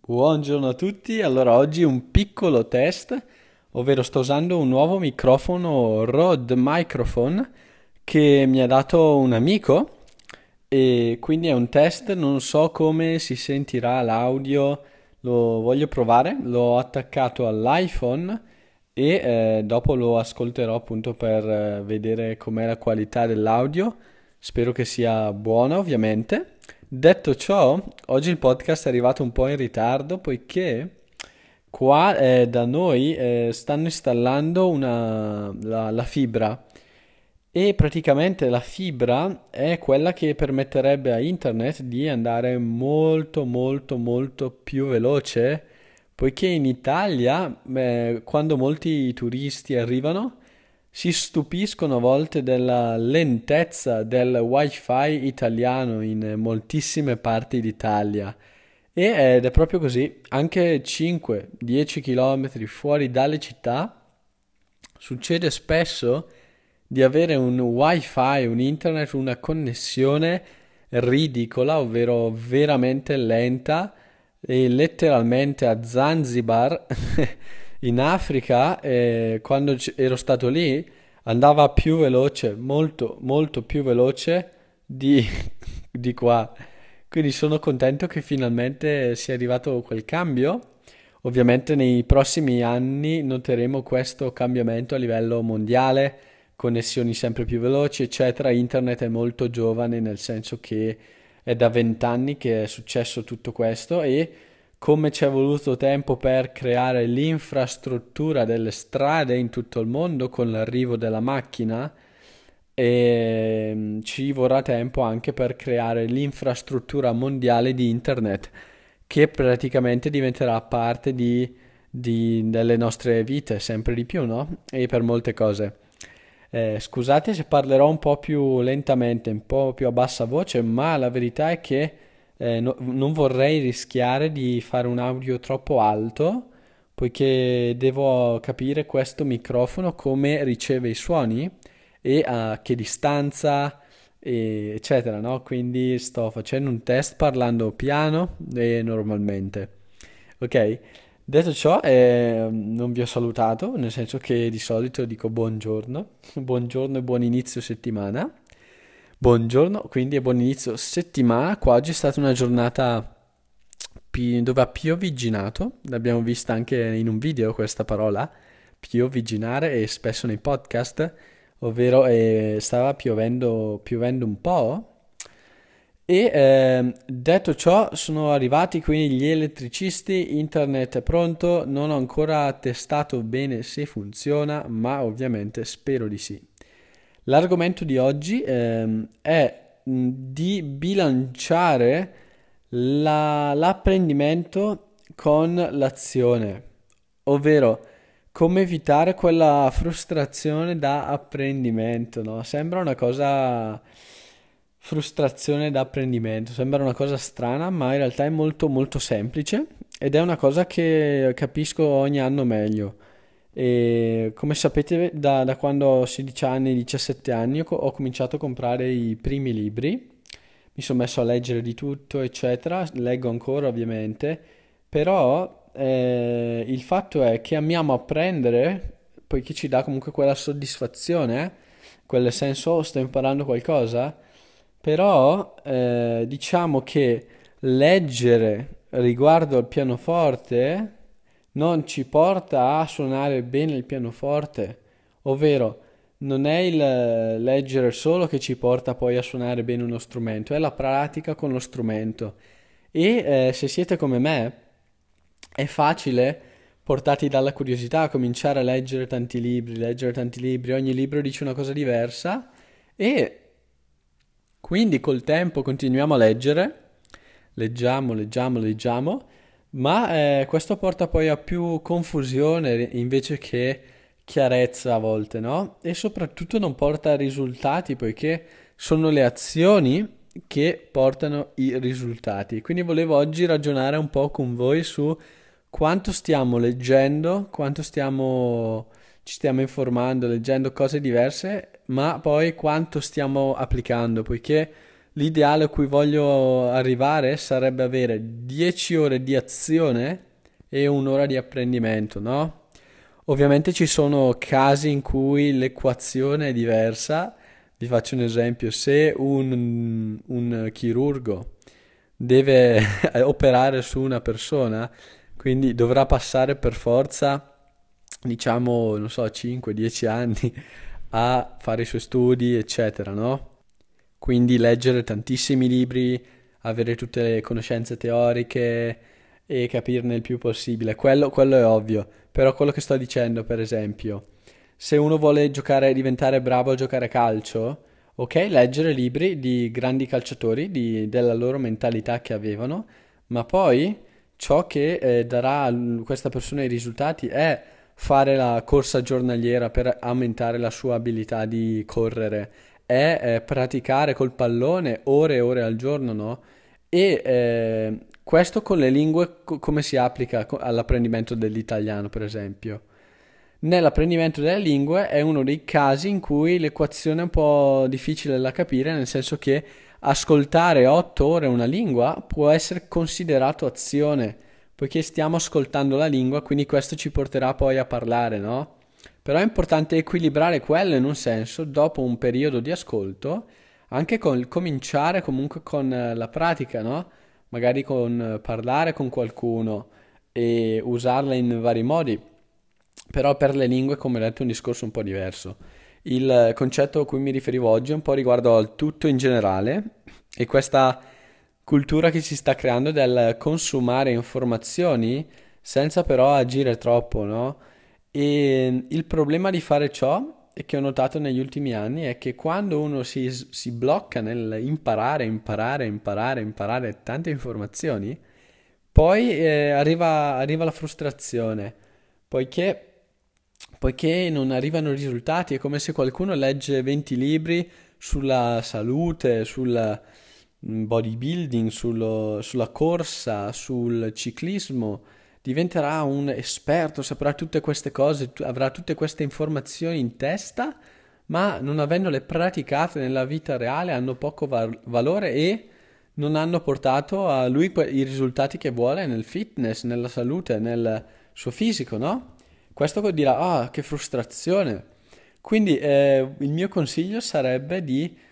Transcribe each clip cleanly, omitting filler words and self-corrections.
Buongiorno a tutti, allora oggi un piccolo test, ovvero sto usando un nuovo microfono Rode Microphone che mi ha dato un amico e quindi è un test, non so come si sentirà l'audio, lo voglio provare, l'ho attaccato all'iPhone e dopo lo ascolterò appunto per vedere com'è la qualità dell'audio, spero che sia buona ovviamente. Detto ciò, oggi il podcast è arrivato un po' in ritardo poiché qua da noi stanno installando la fibra e praticamente la fibra è quella che permetterebbe a internet di andare molto molto molto più veloce, poiché in Italia, quando molti turisti arrivano, si stupiscono a volte della lentezza del wifi italiano in moltissime parti d'Italia. Ed è proprio così, anche 5-10 km fuori dalle città succede spesso di avere un wifi, un internet, una connessione ridicola, ovvero veramente lenta e letteralmente a Zanzibar in Africa, quando ero stato lì, andava più veloce, molto molto più veloce di, di qua. Quindi sono contento che finalmente sia arrivato quel cambio. Ovviamente nei prossimi anni noteremo questo cambiamento a livello mondiale, connessioni sempre più veloci, eccetera. Internet è molto giovane, nel senso che è da 20 anni che è successo tutto questo e come ci è voluto tempo per creare l'infrastruttura delle strade in tutto il mondo con l'arrivo della macchina, e ci vorrà tempo anche per creare l'infrastruttura mondiale di internet, che praticamente diventerà parte delle nostre vite sempre di più, no? E per molte cose. Scusate se parlerò un po' più lentamente, un po' più a bassa voce, ma la verità è che non vorrei rischiare di fare un audio troppo alto, poiché devo capire questo microfono come riceve i suoni e a che distanza, eccetera, no? Quindi sto facendo un test parlando piano e normalmente. Ok? Detto ciò, non vi ho salutato, nel senso che di solito dico buongiorno, buongiorno e buon inizio settimana. Buongiorno, quindi e buon inizio settimana. Qua oggi è stata una giornata dove ha piovigginato, l'abbiamo vista anche in un video questa parola, piovigginare e spesso nei podcast, ovvero stava piovendo un po'. E detto ciò, sono arrivati quindi gli elettricisti, internet è pronto, non ho ancora testato bene se funziona, ma ovviamente spero di sì. L'argomento di oggi è di bilanciare l'apprendimento con l'azione, ovvero come evitare quella frustrazione da apprendimento, no? Sembra una cosa. Frustrazione da apprendimento, sembra una cosa strana, ma in realtà è molto molto semplice ed è una cosa che capisco ogni anno meglio. E come sapete, da quando ho 16 anni, 17 anni, ho cominciato a comprare i primi libri, mi sono messo a leggere di tutto, eccetera, leggo ancora ovviamente, però il fatto è che amiamo apprendere, poiché ci dà comunque quella soddisfazione, quel senso, "Oh, sto imparando qualcosa", però diciamo che leggere riguardo al pianoforte non ci porta a suonare bene il pianoforte, ovvero non è il leggere solo che ci porta poi a suonare bene uno strumento, è la pratica con lo strumento. E se siete come me, è facile, portati dalla curiosità, cominciare a leggere tanti libri, ogni libro dice una cosa diversa e quindi col tempo continuiamo a leggere, leggiamo, leggiamo, leggiamo, ma questo porta poi a più confusione invece che chiarezza a volte, no? E soprattutto non porta a risultati, poiché sono le azioni che portano i risultati. Quindi volevo oggi ragionare un po' con voi su quanto stiamo leggendo, ci stiamo informando, leggendo cose diverse, ma poi quanto stiamo applicando, poiché l'ideale a cui voglio arrivare sarebbe avere 10 ore di azione e un'ora di apprendimento, no? Ovviamente ci sono casi in cui l'equazione è diversa. Vi faccio un esempio: se un chirurgo deve operare su una persona, quindi dovrà passare per forza, diciamo, non so, 5-10 anni a fare i suoi studi, eccetera, no? Quindi leggere tantissimi libri, avere tutte le conoscenze teoriche e capirne il più possibile. Quello è ovvio. Però quello che sto dicendo, per esempio, se uno vuole giocare, diventare bravo a giocare a calcio, ok, leggere libri di grandi calciatori, della loro mentalità che avevano, ma poi ciò che darà a questa persona i risultati è fare la corsa giornaliera per aumentare la sua abilità di correre, è praticare col pallone ore e ore al giorno, no? E questo con le lingue come si applica all'apprendimento dell'italiano, per esempio? Nell'apprendimento delle lingue è uno dei casi in cui l'equazione è un po' difficile da capire, nel senso che ascoltare 8 ore una lingua può essere considerato azione, poiché stiamo ascoltando la lingua, quindi questo ci porterà poi a parlare, no? Però è importante equilibrare quello in un senso, dopo un periodo di ascolto, anche con cominciare comunque con la pratica, no? Magari con parlare con qualcuno e usarla in vari modi. Però per le lingue, come detto, è un discorso un po' diverso. Il concetto a cui mi riferivo oggi è un po' riguardo al tutto in generale e questa cultura che si sta creando del consumare informazioni senza però agire troppo, no? E il problema di fare ciò, e che ho notato negli ultimi anni, è che quando uno si blocca nel imparare tante informazioni, poi arriva la frustrazione, poiché, poiché non arrivano i risultati. È come se qualcuno legge 20 libri sulla salute, sul bodybuilding, sulla corsa, sul ciclismo, diventerà un esperto, saprà tutte queste cose, avrà tutte queste informazioni in testa, ma non avendole praticate nella vita reale hanno poco valore e non hanno portato a lui i risultati che vuole nel fitness, nella salute, nel suo fisico, no? Questo dirà, ah, che frustrazione. Quindi il mio consiglio sarebbe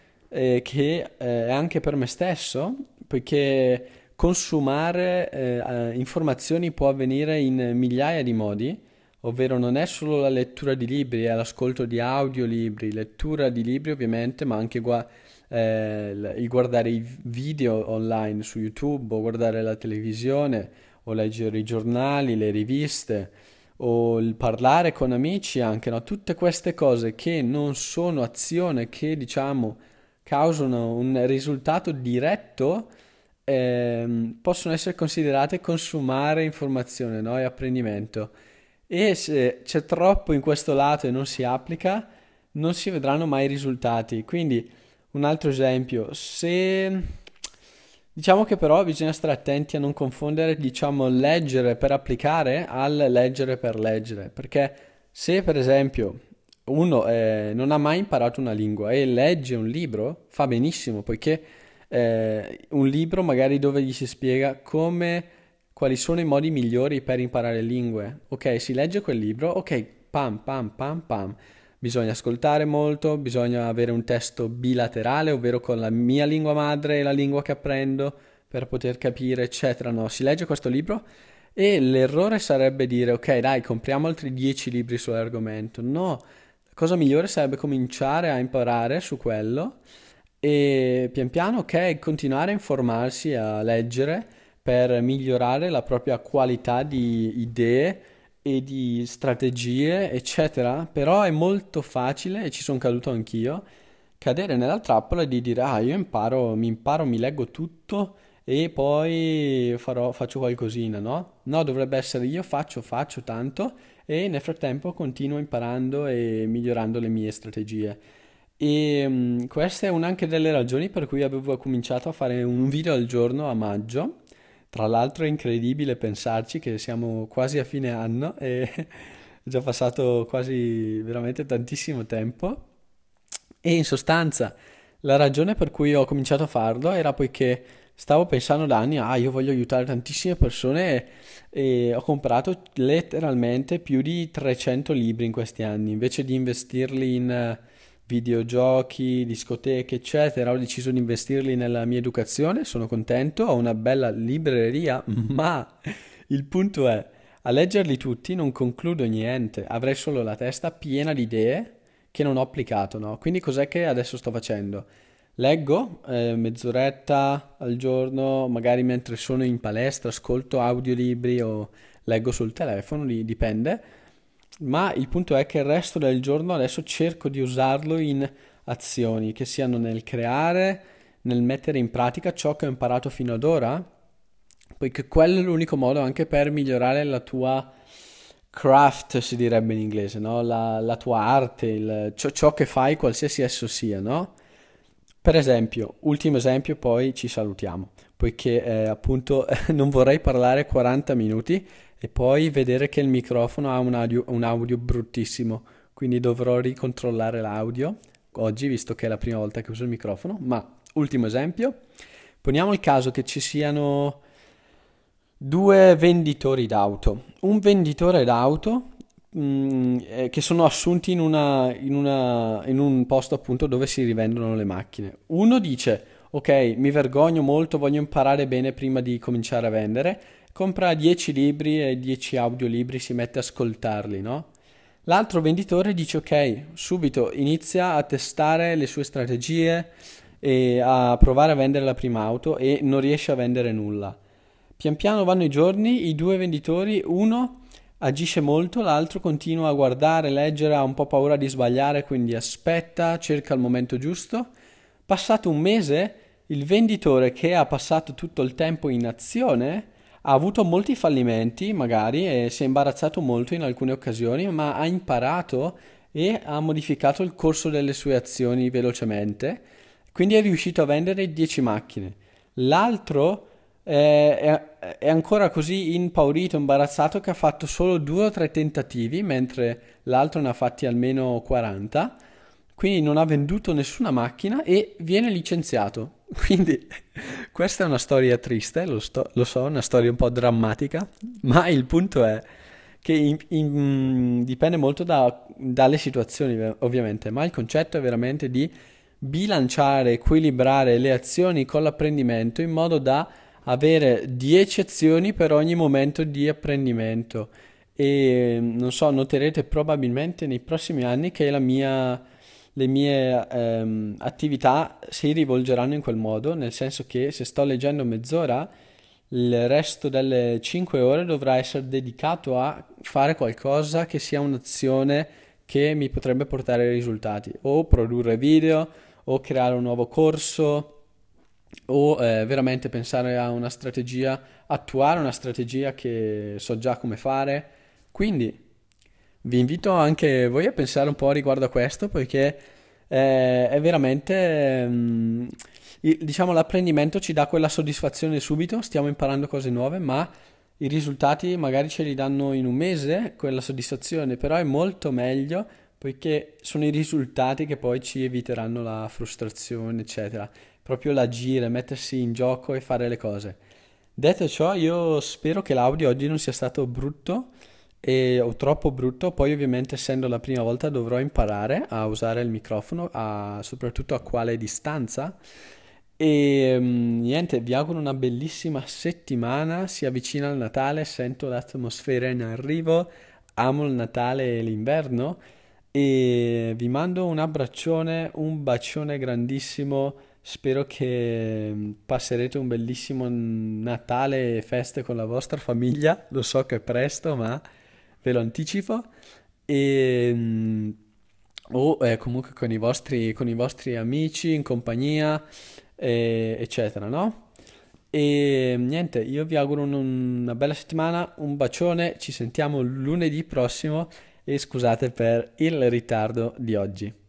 che anche per me stesso, poiché consumare informazioni può avvenire in migliaia di modi, ovvero non è solo la lettura di libri, è l'ascolto di audiolibri, lettura di libri ovviamente, ma anche il guardare i video online su YouTube o guardare la televisione o leggere i giornali, le riviste o il parlare con amici anche, no? Tutte queste cose che non sono azione, che diciamo causano un risultato diretto, possono essere considerate consumare informazione, no? E apprendimento. E se c'è troppo in questo lato e non si applica, non si vedranno mai i risultati. Quindi, un altro esempio, se diciamo che però bisogna stare attenti a non confondere, diciamo, leggere per applicare al leggere per leggere, perché se per esempio uno non ha mai imparato una lingua e legge un libro, fa benissimo, poiché un libro magari dove gli si spiega quali sono i modi migliori per imparare lingue. Ok, si legge quel libro, ok, pam, pam, pam, pam. Bisogna ascoltare molto, bisogna avere un testo bilaterale, ovvero con la mia lingua madre e la lingua che apprendo per poter capire, eccetera. No, si legge questo libro e l'errore sarebbe dire, ok, dai, compriamo altri 10 libri sull'argomento. No, la cosa migliore sarebbe cominciare a imparare su quello e pian piano, ok, continuare a informarsi, a leggere per migliorare la propria qualità di idee e di strategie, eccetera. Però è molto facile, e ci sono caduto anch'io, cadere nella trappola di dire, ah, io imparo, mi leggo tutto e poi faccio qualcosina, no? No, dovrebbe essere io faccio tanto e nel frattempo continuo imparando e migliorando le mie strategie. E questa è una anche delle ragioni per cui avevo cominciato a fare un video al giorno a maggio. Tra l'altro è incredibile pensarci che siamo quasi a fine anno e è già passato quasi veramente tantissimo tempo. E in sostanza, La ragione per cui ho cominciato a farlo era poiché stavo pensando da anni, io voglio aiutare tantissime persone e ho comprato letteralmente più di 300 libri in questi anni. Invece di investirli in videogiochi, discoteche, eccetera, ho deciso di investirli nella mia educazione. Sono contento, ho una bella libreria, ma il punto è, a leggerli tutti non concludo niente, avrei solo la testa piena di idee che non ho applicato, no? Quindi cos'è che adesso sto facendo? Leggo mezz'oretta al giorno, magari mentre sono in palestra, ascolto audiolibri o leggo sul telefono, dipende. Ma il punto è che il resto del giorno adesso cerco di usarlo in azioni, che siano nel creare, nel mettere in pratica ciò che ho imparato fino ad ora, poiché quello è l'unico modo anche per migliorare la tua craft, si direbbe in inglese, no? La tua arte, ciò che fai, qualsiasi esso sia, no? Per esempio, ultimo esempio, poi ci salutiamo, poiché appunto non vorrei parlare 40 minuti e poi vedere che il microfono ha un audio bruttissimo, quindi dovrò ricontrollare l'audio oggi, visto che è la prima volta che uso il microfono. Ma ultimo esempio, poniamo il caso che ci siano due venditori d'auto. Un venditore d'auto che sono assunti in un posto appunto dove si rivendono le macchine. Uno dice, ok, mi vergogno molto, voglio imparare bene prima di cominciare a vendere. Compra 10 libri e 10 audiolibri, si mette a ascoltarli, no? L'altro venditore dice, ok, subito inizia a testare le sue strategie e a provare a vendere la prima auto e non riesce a vendere nulla. Pian piano vanno i giorni, i due venditori, uno agisce molto, l'altro continua a guardare, leggere, ha un po' paura di sbagliare, quindi aspetta, cerca il momento giusto. Passato un mese, il venditore che ha passato tutto il tempo in azione ha avuto molti fallimenti, magari, e si è imbarazzato molto in alcune occasioni, ma ha imparato e ha modificato il corso delle sue azioni velocemente, quindi è riuscito a vendere 10 macchine. L'altro è ancora così impaurito, imbarazzato che ha fatto solo due o tre tentativi, mentre l'altro ne ha fatti almeno 40. Quindi non ha venduto nessuna macchina e viene licenziato. Quindi questa è una storia triste, lo so, una storia un po' drammatica, ma il punto è che dipende molto dalle situazioni, ovviamente, ma il concetto è veramente di bilanciare, equilibrare le azioni con l'apprendimento in modo da avere 10 azioni per ogni momento di apprendimento. E non so, noterete probabilmente nei prossimi anni che le mie attività si rivolgeranno in quel modo, nel senso che se sto leggendo mezz'ora, il resto delle 5 ore dovrà essere dedicato a fare qualcosa che sia un'azione che mi potrebbe portare risultati, o produrre video, o creare un nuovo corso, o veramente pensare a una strategia, attuare una strategia che so già come fare. Quindi vi invito anche voi a pensare un po' riguardo a questo, poiché è veramente, diciamo, l'apprendimento ci dà quella soddisfazione subito, stiamo imparando cose nuove, ma i risultati magari ce li danno in un mese, quella soddisfazione, però è molto meglio poiché sono i risultati che poi ci eviteranno la frustrazione, eccetera. Proprio l'agire, mettersi in gioco e fare le cose. Detto ciò, io spero che l'audio oggi non sia stato brutto o troppo brutto, poi ovviamente essendo la prima volta dovrò imparare a usare il microfono, soprattutto a quale distanza. E niente, vi auguro una bellissima settimana, si avvicina il Natale, sento l'atmosfera in arrivo, amo il Natale e l'inverno e vi mando un abbraccione, un bacione grandissimo. Spero che passerete un bellissimo Natale e feste con la vostra famiglia. Lo so che è presto, ma ve lo anticipo. E, o comunque con i vostri amici, in compagnia, eccetera, no? E niente, io vi auguro una bella settimana, un bacione, ci sentiamo lunedì prossimo e scusate per il ritardo di oggi.